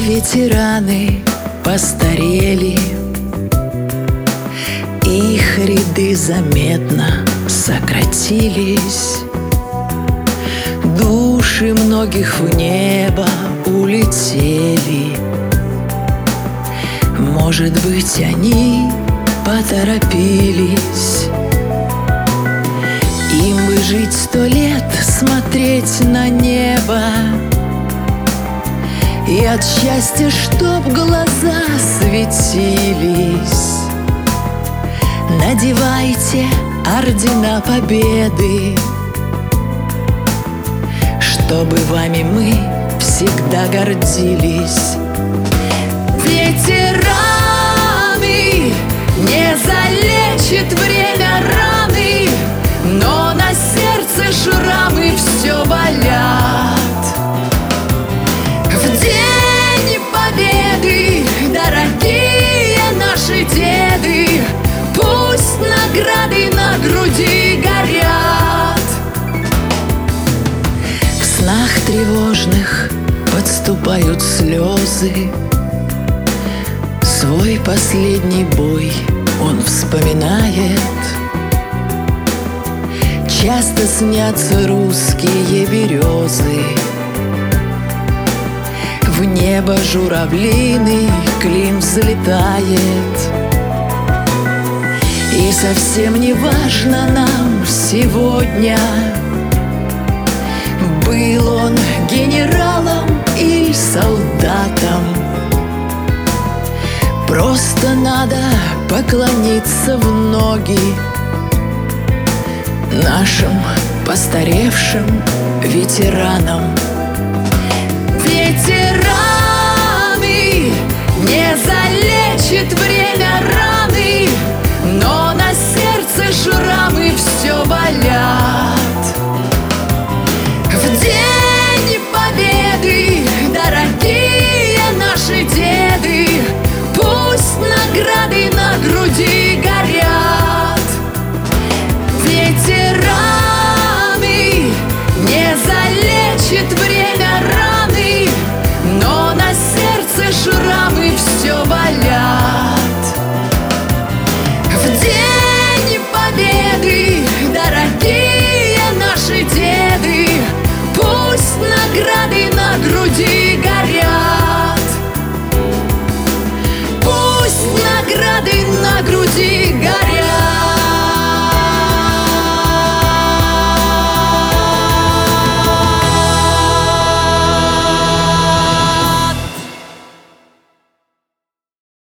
ветераны постарели, их ряды заметно сократились. Души многих в небо улетели. Может быть, они поторопились. Им бы жить 100 лет, смотреть на небо, и от счастья, чтоб глаза светились. Надевайте ордена победы, чтобы вами мы всегда гордились. Ветераны, не залечит время раны, но на сердце шрамы все болят. В день победы, дорогие наши деды, пусть награды на груди горят. В снах тревожных подступают слезы. Свой последний бой он вспоминает. Часто снятся русские березы. В небо журавлиный клин взлетает. И совсем не важно нам сегодня, был он генералом или солдатом. Просто надо поклониться в ноги нашим постаревшим ветеранам. Ветераны, не залечит время раны, но на сердце шрамы все болят. В день победы, дорогие наши деды, пусть награды на груди горят. Ветераны, не залечит время раны, но на сердце шрамы все болят. В день победы, дорогие наши деды, пусть награды на груди горят. Пусть награды на груди горят.